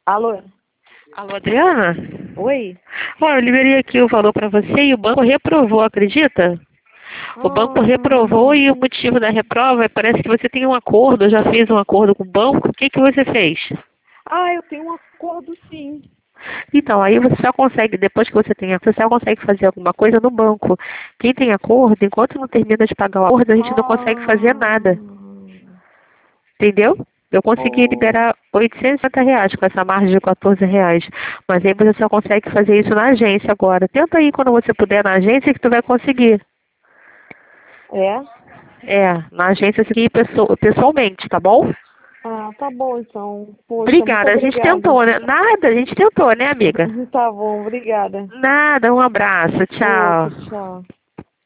Alô? Alô, Adriana? Oi? Olha, eu liberei aqui o valor para você e o banco reprovou, acredita? O banco reprovou Ah, e o motivo da reprova parece que você tem um acordo, já fez um acordo com o banco. O que que você fez? eu tenho um acordo sim. Então, aí você só consegue, depois que você tem acordo, você só consegue fazer alguma coisa no banco. Quem tem acordo, enquanto não termina de pagar o acordo, a gente não consegue fazer Ah, nada. Entendeu? Eu consegui oh, liberar R$ 850 com essa margem de R$ 14. Mas aí você só consegue fazer isso na agência agora. Tenta aí quando você puder na agência que tu vai conseguir. é? É, na agência você tem que ir pessoalmente, tá bom? Ah, tá bom então. Poxa, muito Obrigada. A gente obrigada. tentou, né? Nada, a gente tentou, né, amiga? Tá bom, obrigada. Nada, um abraço. Outro, Tchau. tchau.